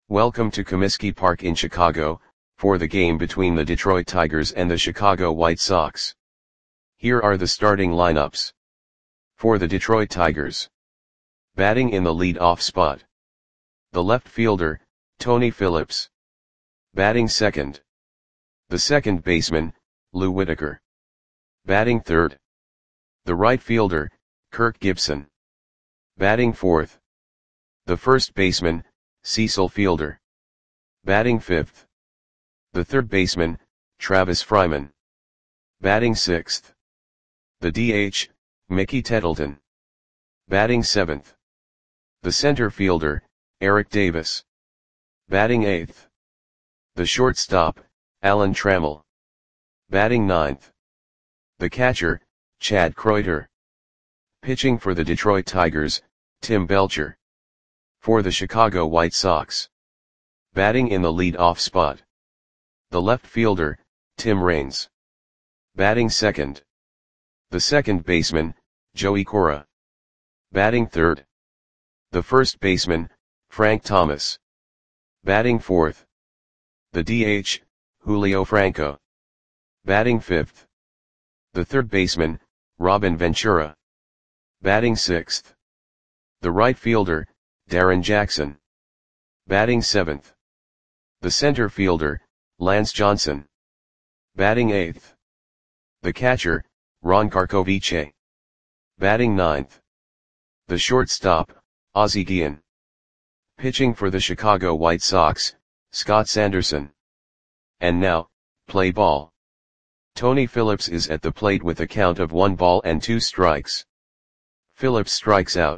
Welcome to Comiskey Park in Chicago, for the game between the Detroit Tigers and the Chicago White Sox. Here are the starting lineups. For the Detroit Tigers. Batting in the lead-off spot. The left fielder, Tony Phillips. Batting second. The second baseman, Lou Whitaker. Batting third. The right fielder, Kirk Gibson. Batting fourth. The first baseman, Cecil Fielder. Batting fifth. The third baseman, Travis Fryman. Batting sixth. The DH, Mickey Tettleton. Batting seventh. The center fielder, Eric Davis. Batting eighth. The shortstop, Alan Trammell. Batting ninth. The catcher, Chad Kreuter. Pitching for the Detroit Tigers, Tim Belcher. For the Chicago White Sox. Batting in the lead-off spot. The left fielder, Tim Raines. Batting second. The second baseman, Joey Cora. Batting third. The first baseman, Frank Thomas. Batting fourth. The DH, Julio Franco. Batting fifth. The third baseman, Robin Ventura. Batting sixth. The right fielder, Darren Jackson. Batting seventh. The center fielder, Lance Johnson. Batting eighth. The catcher, Ron Karkovice. Batting ninth. The shortstop, Ozzie Guillen. Pitching for the Chicago White Sox, Scott Sanderson. And now, play ball. Tony Phillips is at the plate with a count of 1 ball and 2 strikes. Phillips strikes out.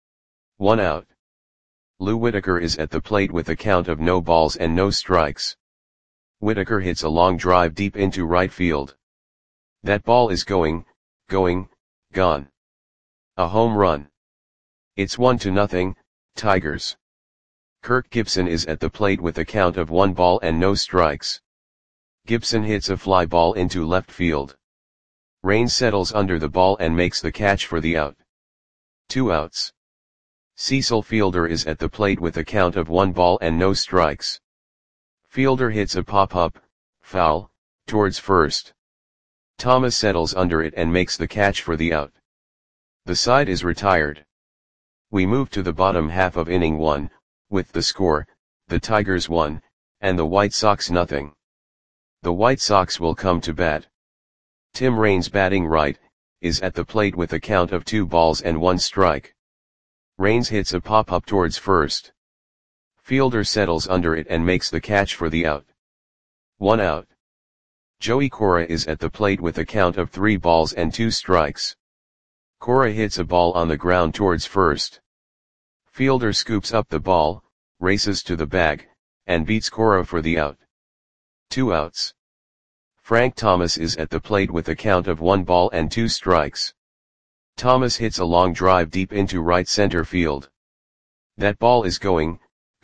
1 out. Lou Whitaker is at the plate with a count of no balls and no strikes. Whitaker hits a long drive deep into right field. That ball is gone. A home run. It's 1-0, Tigers. Kirk Gibson is at the plate with a count of 1 ball and no strikes. Gibson hits a fly ball into left field. Raines settles under the ball and makes the catch for the out. 2 outs. Cecil Fielder is at the plate with a count of 1 ball and no strikes. Fielder hits a pop-up, foul, towards first. Thomas settles under it and makes the catch for the out. The side is retired. We move to the bottom half of inning 1, with the score, the Tigers 1, and the White Sox 0. The White Sox will come to bat. Tim Raines, batting right, is at the plate with a count of 2 balls and 1 strike. Raines hits a pop-up towards first. Fielder settles under it and makes the catch for the out. 1 out. Joey Cora is at the plate with a count of 3 balls and 2 strikes. Cora hits a ball on the ground towards first. Fielder scoops up the ball, races to the bag, and beats Cora for the out. 2 outs. Frank Thomas is at the plate with a count of 1 ball and 2 strikes. Thomas hits a long drive deep into right center field. That ball is gone.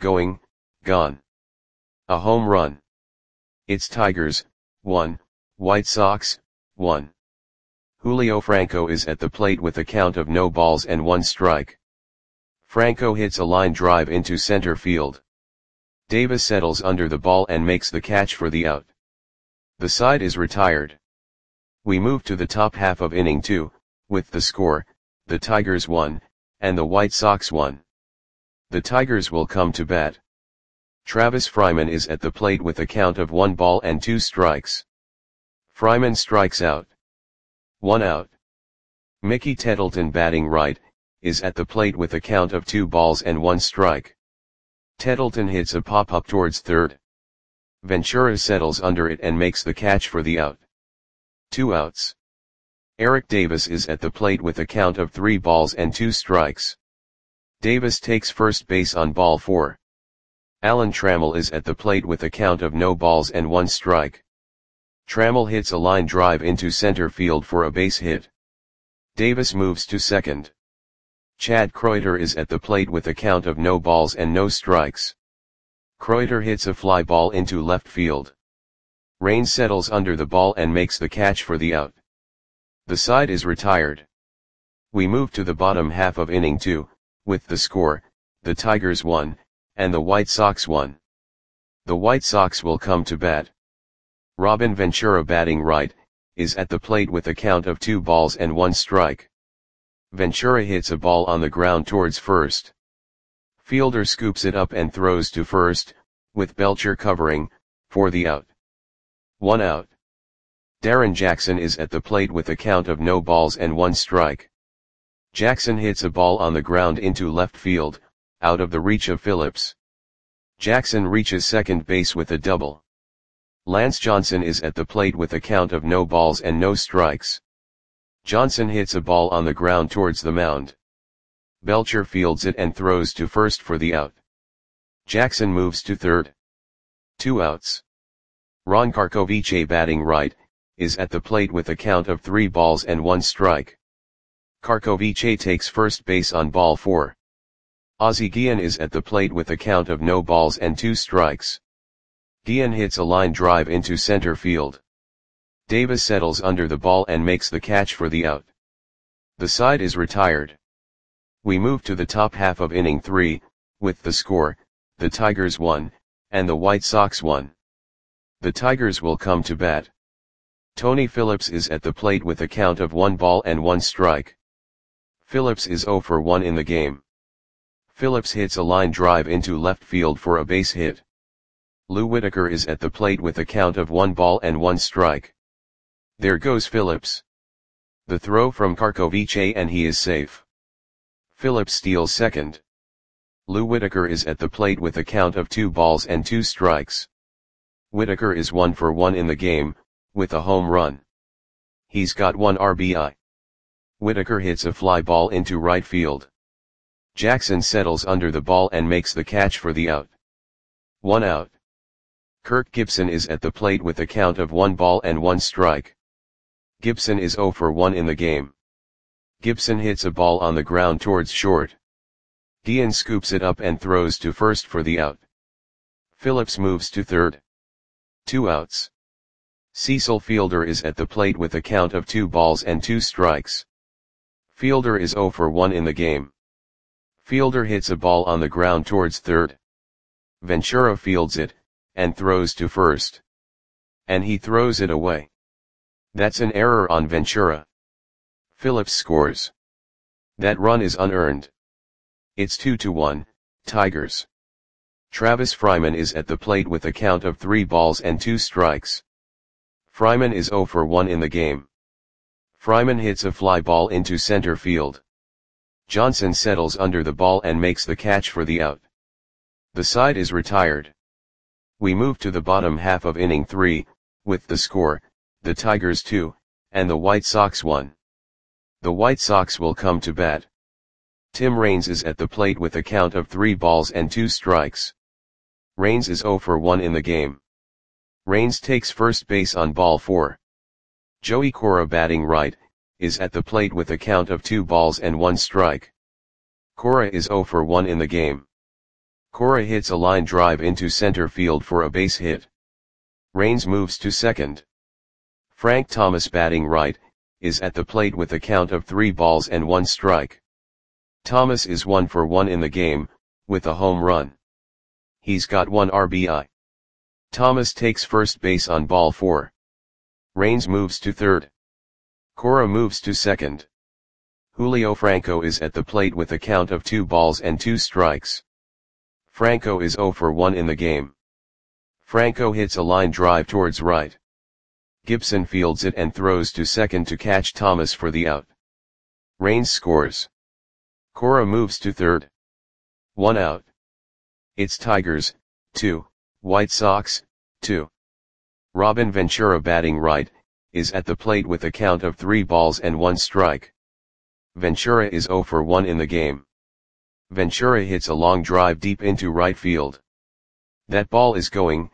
A home run. It's Tigers, 1, White Sox, 1. Julio Franco is at the plate with a count of no balls and 1 strike. Franco hits a line drive into center field. Davis settles under the ball and makes the catch for the out. The side is retired. We move to the top half of inning 2, with the score, the Tigers 1, and the White Sox 1. The Tigers will come to bat. Travis Fryman is at the plate with a count of 1 ball and 2 strikes. Fryman strikes out. 1 out. Mickey Tettleton, batting right, is at the plate with a count of 2 balls and 1 strike. Tettleton hits a pop-up towards third. Ventura settles under it and makes the catch for the out. 2 outs. Eric Davis is at the plate with a count of 3 balls and 2 strikes. Davis takes first base on ball 4. Alan Trammell is at the plate with a count of no balls and 1 strike. Trammell hits a line drive into center field for a base hit. Davis moves to second. Chad Kreuter is at the plate with a count of no balls and no strikes. Kreuter hits a fly ball into left field. Raines settles under the ball and makes the catch for the out. The side is retired. We move to the bottom half of inning 2, with the score, the Tigers 1, and the White Sox 1. The White Sox will come to bat. Robin Ventura batting right, is at the plate with a count of 2 balls and 1 strike. Ventura hits a ball on the ground towards first. Fielder scoops it up and throws to first, with Belcher covering, for the out. 1 out. Darren Jackson is at the plate with a count of no balls and 1 strike. Jackson hits a ball on the ground into left field, out of the reach of Phillips. Jackson reaches second base with a double. Lance Johnson is at the plate with a count of no balls and no strikes. Johnson hits a ball on the ground towards the mound. Belcher fields it and throws to first for the out. Jackson moves to third. 2 outs. Ron Karkovice batting right, is at the plate with a count of 3 balls and 1 strike. Karkovice takes first base on ball 4. Ozzie Guillen is at the plate with a count of no balls and 2 strikes. Guillen hits a line drive into center field. Davis settles under the ball and makes the catch for the out. The side is retired. We move to the top half of inning 3, with the score, the Tigers 1, and the White Sox 1. The Tigers will come to bat. Tony Phillips is at the plate with a count of 1 ball and 1 strike. Phillips is 0 for 1 in the game. Phillips hits a line drive into left field for a base hit. Lou Whitaker is at the plate with a count of 1 ball and 1 strike. There goes Phillips. The throw from Karkovice and he is safe. Phillips steals second. Lou Whitaker is at the plate with a count of 2 balls and 2 strikes. Whitaker is 1 for 1 in the game, with a home run. He's got 1 RBI. Whitaker hits a fly ball into right field. Jackson settles under the ball and makes the catch for the out. 1 out. Kirk Gibson is at the plate with a count of 1 ball and 1 strike. Gibson is 0 for 1 in the game. Gibson hits a ball on the ground towards short. Guillen scoops it up and throws to first for the out. Phillips moves to third. 2 outs. Cecil Fielder is at the plate with a count of 2 balls and 2 strikes. Fielder is 0 for 1 in the game. Fielder hits a ball on the ground towards third. Ventura fields it, and throws to first. And he throws it away. That's an error on Ventura. Phillips scores. That run is unearned. It's 2-1, Tigers. Travis Fryman is at the plate with a count of 3 balls and 2 strikes. Fryman is 0 for 1 in the game. Fryman hits a fly ball into center field. Johnson settles under the ball and makes the catch for the out. The side is retired. We move to the bottom half of inning 3, with the score, the Tigers 2, and the White Sox 1. The White Sox will come to bat. Tim Raines is at the plate with a count of 3 balls and 2 strikes. Raines is 0 for 1 in the game. Raines takes first base on ball 4. Joey Cora batting right, is at the plate with a count of 2 balls and 1 strike. Cora is 0 for 1 in the game. Cora hits a line drive into center field for a base hit. Raines moves to second. Frank Thomas batting right, is at the plate with a count of 3 balls and 1 strike. Thomas is 1 for 1 in the game, with a home run. He's got 1 RBI. Thomas takes first base on ball 4. Raines moves to third. Cora moves to second. Julio Franco is at the plate with a count of 2 balls and 2 strikes. Franco is 0 for 1 in the game. Franco hits a line drive towards right. Gibson fields it and throws to second to catch Thomas for the out. Raines scores. Cora moves to third. 1 out. It's Tigers, 2, White Sox, 2. Robin Ventura batting right, is at the plate with a count of 3 balls and 1 strike. Ventura is 0 for 1 in the game. Ventura hits a long drive deep into right field. That ball is gone.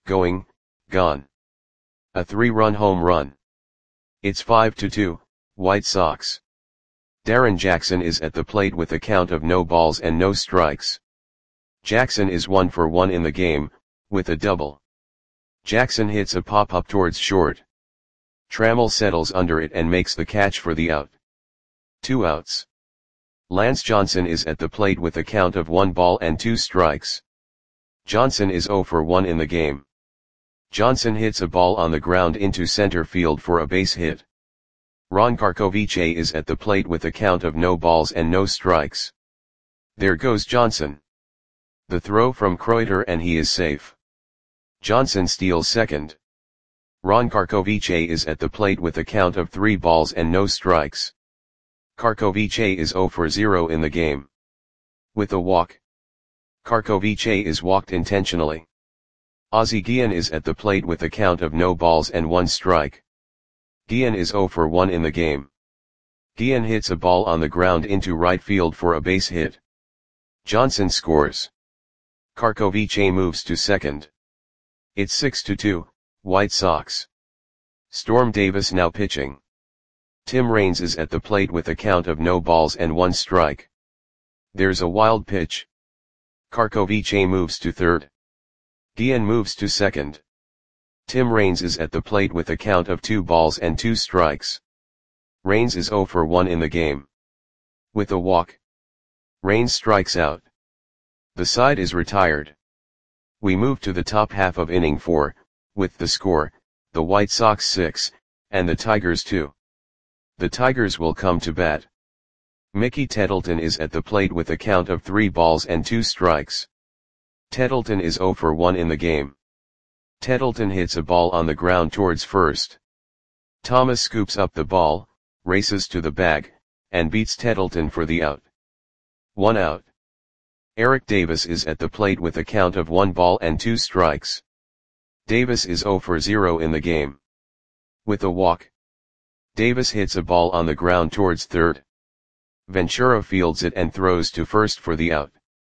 A 3-run home run. It's 5-2, White Sox. Darren Jackson is at the plate with a count of no balls and no strikes. Jackson is 1 for 1 in the game, with a double. Jackson hits a pop-up towards short. Trammell settles under it and makes the catch for the out. 2 outs. Lance Johnson is at the plate with a count of 1 ball and 2 strikes. Johnson is 0 for 1 in the game. Johnson hits a ball on the ground into center field for a base hit. Ron Karkovice is at the plate with a count of no balls and no strikes. There goes Johnson. The throw from Kreuter and he is safe. Johnson steals second. Ron Karkovice is at the plate with a count of 3 balls and no strikes. Karkovice is 0 for 0 in the game. With a walk. Karkovice is walked intentionally. Ozzie Guillen is at the plate with a count of no balls and 1 strike. Guillen is 0 for 1 in the game. Guillen hits a ball on the ground into right field for a base hit. Johnson scores. Karkovice moves to second. It's 6-2, White Sox. Storm Davis now pitching. Tim Raines is at the plate with a count of no balls and 1 strike. There's a wild pitch. Karkovice moves to third. Guillen moves to second. Tim Raines is at the plate with a count of 2 balls and 2 strikes. Raines is 0 for 1 in the game. With a walk. Raines strikes out. The side is retired. We move to the top half of inning 4, with the score, the White Sox 6, and the Tigers 2. The Tigers will come to bat. Mickey Tettleton is at the plate with a count of 3 balls and 2 strikes. Tettleton is 0 for 1 in the game. Tettleton hits a ball on the ground towards first. Thomas scoops up the ball, races to the bag, and beats Tettleton for the out. 1 out. Eric Davis is at the plate with a count of 1 ball and 2 strikes. Davis is 0 for 0 in the game. With a walk. Davis hits a ball on the ground towards third. Ventura fields it and throws to first for the out.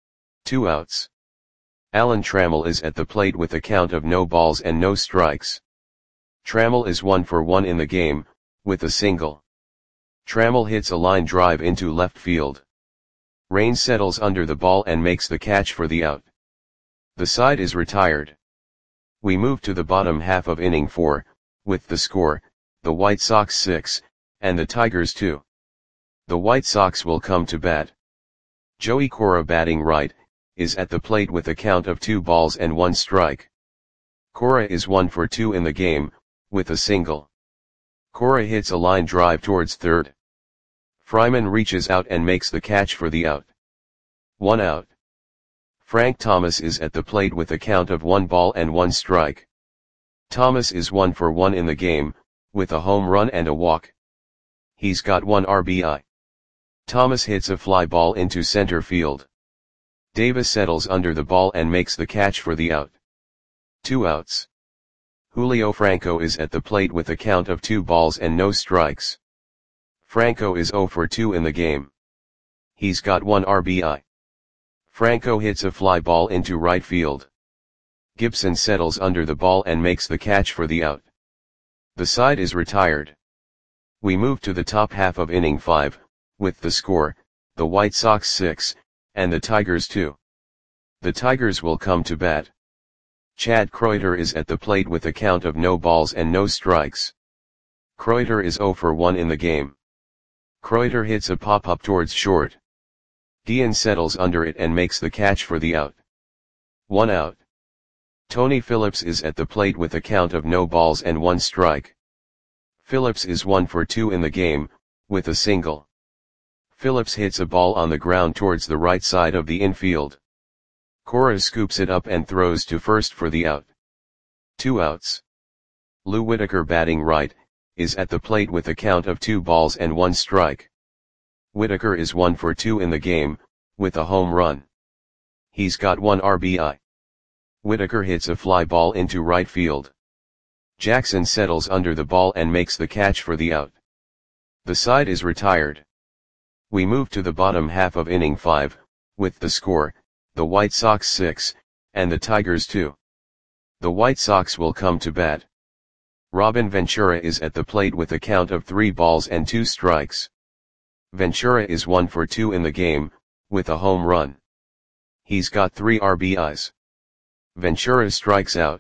2 outs. Alan Trammell is at the plate with a count of no balls and no strikes. Trammell is 1 for 1 in the game, with a single. Trammell hits a line drive into left field. Raines settles under the ball and makes the catch for the out. The side is retired. We move to the bottom half of inning 4, with the score, the White Sox 6, and the Tigers 2. The White Sox will come to bat. Joey Cora, batting right, is at the plate with a count of 2 balls and 1 strike. Cora is 1 for 2 in the game, with a single. Cora hits a line drive towards third. Fryman reaches out and makes the catch for the out. 1 out. Frank Thomas is at the plate with a count of 1 ball and 1 strike. Thomas is 1 for 1 in the game, with a home run and a walk. He's got 1 RBI. Thomas hits a fly ball into center field. Davis settles under the ball and makes the catch for the out. 2 outs. Julio Franco is at the plate with a count of 2 balls and no strikes. Franco is 0 for 2 in the game. He's got 1 RBI. Franco hits a fly ball into right field. Gibson settles under the ball and makes the catch for the out. The side is retired. We move to the top half of inning 5, with the score, the White Sox 6, and the Tigers 2. The Tigers will come to bat. Chad Kreuter is at the plate with a count of no balls and no strikes. Kreuter is 0 for 1 in the game. Kreuter hits a pop-up towards short. Guillen settles under it and makes the catch for the out. 1 out. Tony Phillips is at the plate with a count of no balls and 1 strike. Phillips is 1 for 2 in the game, with a single. Phillips hits a ball on the ground towards the right side of the infield. Cora scoops it up and throws to first for the out. 2 outs. Lou Whitaker, batting right, is at the plate with a count of 2 balls and 1 strike. Whitaker is 1 for 2 in the game, with a home run. He's got 1 RBI. Whitaker hits a fly ball into right field. Jackson settles under the ball and makes the catch for the out. The side is retired. We move to the bottom half of inning 5, with the score, the White Sox 6, and the Tigers 2. The White Sox will come to bat. Robin Ventura is at the plate with a count of 3 balls and 2 strikes. Ventura is 1 for 2 in the game, with a home run. He's got 3 RBIs. Ventura strikes out.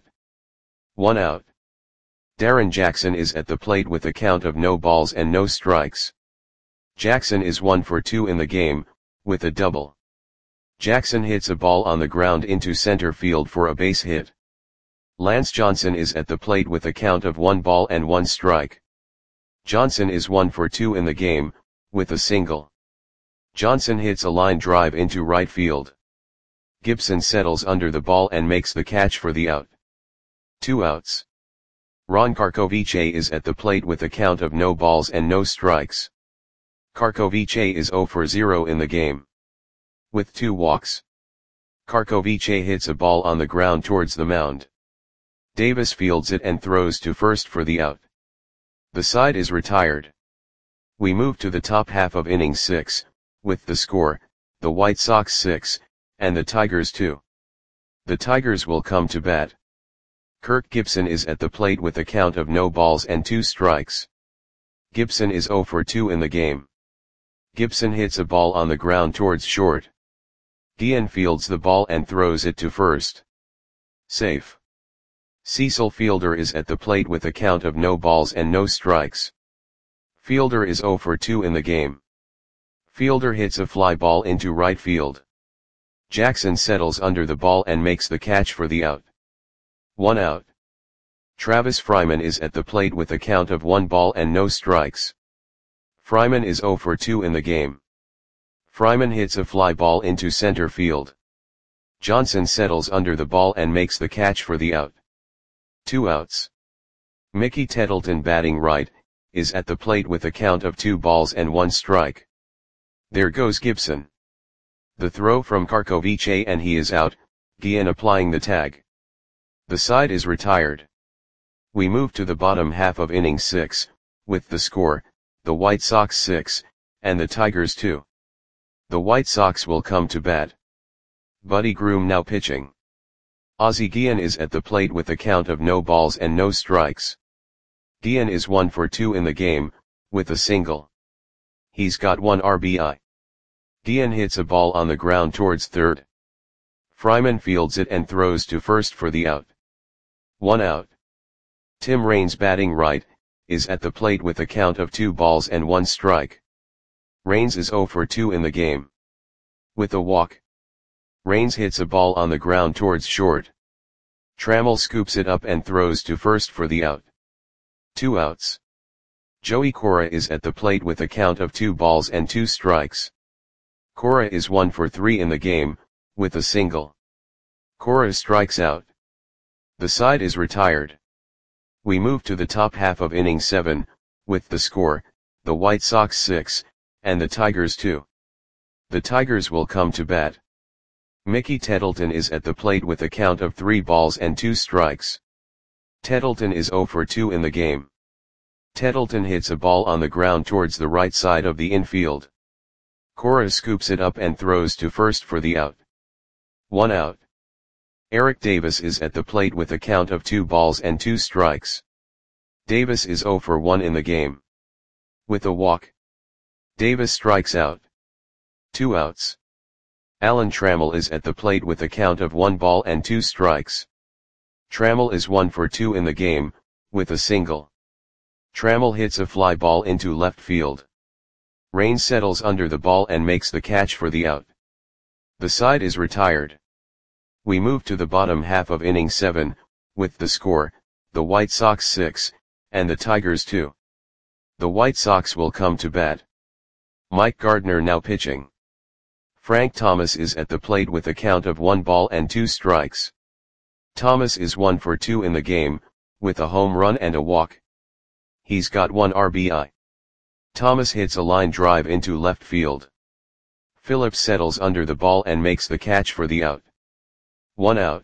1 out. Darren Jackson is at the plate with a count of no balls and no strikes. Jackson is 1 for 2 in the game, with a double. Jackson hits a ball on the ground into center field for a base hit. Lance Johnson is at the plate with a count of 1 ball and 1 strike. Johnson is 1 for 2 in the game, with a single. Johnson hits a line drive into right field. Gibson settles under the ball and makes the catch for the out. 2 outs. Ron Karkovice is at the plate with a count of no balls and no strikes. Karkovice is 0 for 0 in the game, with 2 walks. Karkovice hits a ball on the ground towards the mound. Davis fields it and throws to first for the out. The side is retired. We move to the top half of inning 6, with the score, the White Sox 6, and the Tigers 2. The Tigers will come to bat. Kirk Gibson is at the plate with a count of no balls and 2 strikes. Gibson is 0 for 2 in the game. Gibson hits a ball on the ground towards short. Guillen fields the ball and throws it to first. Safe. Cecil Fielder is at the plate with a count of no balls and no strikes. Fielder is 0 for 2 in the game. Fielder hits a fly ball into right field. Jackson settles under the ball and makes the catch for the out. 1 out. Travis Fryman is at the plate with a count of 1 ball and no strikes. Fryman is 0 for 2 in the game. Fryman hits a fly ball into center field. Johnson settles under the ball and makes the catch for the out. 2 outs. Mickey Tettleton, batting right, is at the plate with a count of 2 balls and 1 strike. There goes Gibson. The throw from Karkovice and he is out, Guillen applying the tag. The side is retired. We move to the bottom half of inning 6, with the score, the White Sox 6, and the Tigers 2. The White Sox will come to bat. Buddy Groom now pitching. Ozzie Guillen is at the plate with a count of no balls and no strikes. Guillen is 1 for 2 in the game, with a single. He's got 1 RBI. Guillen hits a ball on the ground towards third. Fryman fields it and throws to first for the out. 1 out. Tim Raines, batting right, is at the plate with a count of 2 balls and 1 strike. Raines is 0 for 2 in the game, with a walk. Raines hits a ball on the ground towards short. Trammell scoops it up and throws to first for the out. 2 outs. Joey Cora is at the plate with a count of 2 balls and 2 strikes. Cora is 1 for 3 in the game, with a single. Cora strikes out. The side is retired. We move to the top half of inning 7, with the score, the White Sox 6, and the Tigers 2. The Tigers will come to bat. Mickey Tettleton is at the plate with a count of 3 balls and 2 strikes. Tettleton is 0 for 2 in the game. Tettleton hits a ball on the ground towards the right side of the infield. Cora scoops it up and throws to first for the out. 1 out. Eric Davis is at the plate with a count of 2 balls and 2 strikes. Davis is 0 for 1 in the game, with a walk. Davis strikes out. 2 outs. Alan Trammell is at the plate with a count of 1 ball and 2 strikes. Trammell is 1 for 2 in the game, with a single. Trammell hits a fly ball into left field. Raines settles under the ball and makes the catch for the out. The side is retired. We move to the bottom half of inning 7, with the score, the White Sox 6, and the Tigers 2. The White Sox will come to bat. Mike Gardner now pitching. Frank Thomas is at the plate with a count of 1 ball and 2 strikes. Thomas is 1 for 2 in the game, with a home run and a walk. He's got 1 RBI. Thomas hits a line drive into left field. Phillips settles under the ball and makes the catch for the out. 1 out.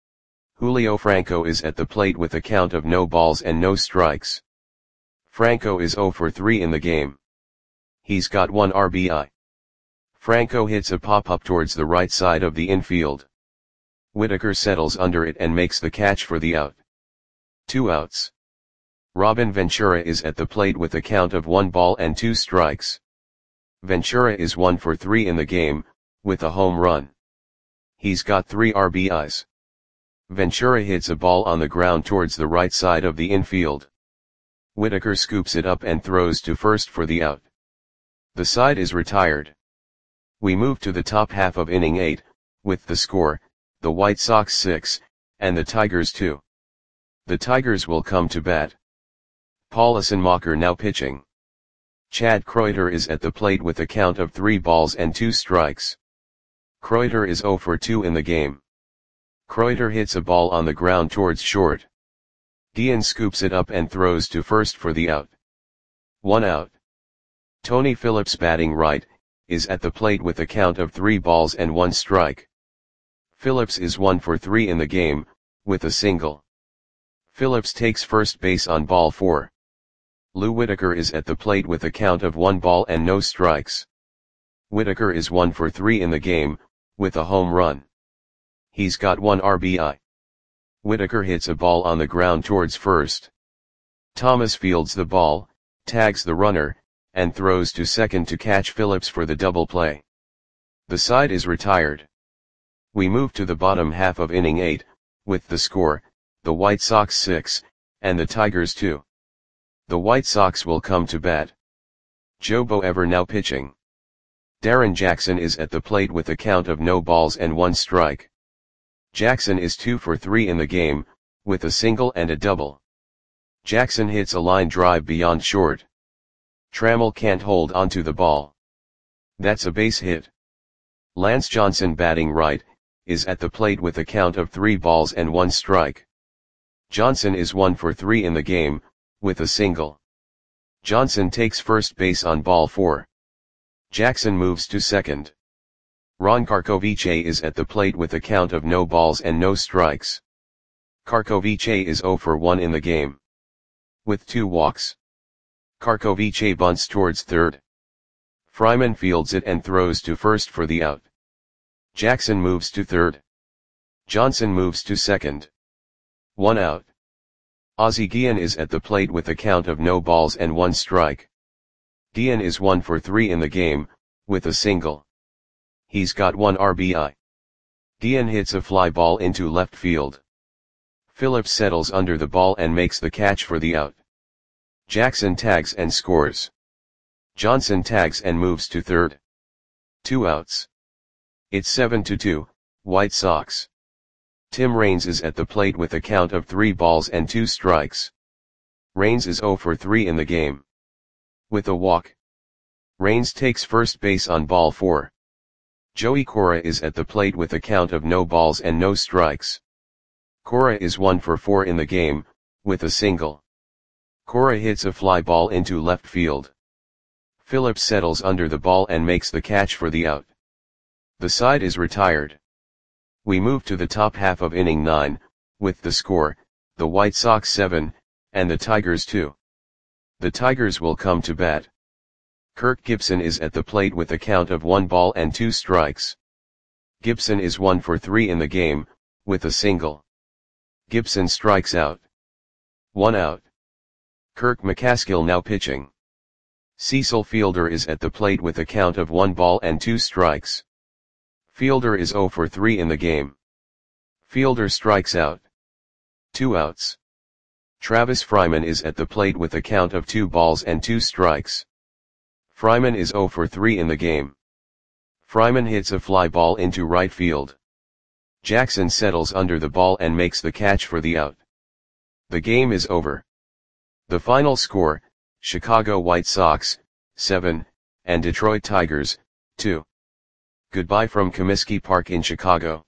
Julio Franco is at the plate with a count of no balls and no strikes. Franco is 0 for 3 in the game. He's got 1 RBI. Franco hits a pop-up towards the right side of the infield. Whitaker settles under it and makes the catch for the out. 2 outs. Robin Ventura is at the plate with a count of 1 ball and 2 strikes. Ventura is 1 for 3 in the game, with a home run. He's got 3 RBIs. Ventura hits a ball on the ground towards the right side of the infield. Whitaker scoops it up and throws to first for the out. The side is retired. We move to the top half of inning 8, with the score, the White Sox 6, and the Tigers 2. The Tigers will come to bat. Paul Assenmacher now pitching. Chad Kreuter is at the plate with a count of 3 balls and 2 strikes. Kreuter is 0 for 2 in the game. Kreuter hits a ball on the ground towards short. Guillen scoops it up and throws to first for the out. 1 out. Tony Phillips, batting right, is at the plate with a count of 3 balls and 1 strike. Phillips is 1 for 3 in the game, with a single. Phillips takes first base on ball 4. Lou Whitaker is at the plate with a count of 1 ball and no strikes. Whitaker is 1 for 3 in the game, with a home run. He's got 1 RBI. Whitaker hits a ball on the ground towards first. Thomas fields the ball, tags the runner, and throws to second to catch Phillips for the double play. The side is retired. We move to the bottom half of inning 8, with the score, the White Sox 6, and the Tigers 2. The White Sox will come to bat. Joe Boever now pitching. Darren Jackson is at the plate with a count of no balls and 1 strike. Jackson is 2 for 3 in the game, with a single and a double. Jackson hits a line drive beyond short. Trammell can't hold onto the ball. That's a base hit. Lance Johnson, batting right, is at the plate with a count of 3 balls and 1 strike. Johnson is 1 for 3 in the game, with a single. Johnson takes first base on ball 4. Jackson moves to second. Ron Karkovice is at the plate with a count of no balls and no strikes. Karkovice is 0 for 1 in the game, with 2 walks. Karkovice bunts towards third. Fryman fields it and throws to first for the out. Jackson moves to third. Johnson moves to second. 1 out. Ozzie Guillen is at the plate with a count of no balls and 1 strike. Guillen is 1 for 3 in the game, with a single. He's got 1 RBI. Guillen hits a fly ball into left field. Phillips settles under the ball and makes the catch for the out. Jackson tags and scores. Johnson tags and moves to third. 2 outs. It's 7-2, White Sox. Tim Raines is at the plate with a count of 3 balls and 2 strikes. Raines is 0 for 3 in the game, with a walk. Raines takes first base on ball 4. Joey Cora is at the plate with a count of no balls and no strikes. Cora is 1 for 4 in the game, with a single. Cora hits a fly ball into left field. Phillips settles under the ball and makes the catch for the out. The side is retired. We move to the top half of inning 9, with the score, the White Sox 7, and the Tigers 2. The Tigers will come to bat. Kirk Gibson is at the plate with a count of 1 ball and 2 strikes. Gibson is 1 for 3 in the game, with a single. Gibson strikes out. 1 out. Kirk McCaskill now pitching. Cecil Fielder is at the plate with a count of 1 ball and 2 strikes. Fielder is 0 for 3 in the game. Fielder strikes out. 2 outs. Travis Fryman is at the plate with a count of 2 balls and 2 strikes. Fryman is 0 for 3 in the game. Fryman hits a fly ball into right field. Jackson settles under the ball and makes the catch for the out. The game is over. The final score, Chicago White Sox, 7, and Detroit Tigers, 2. Goodbye from Comiskey Park in Chicago.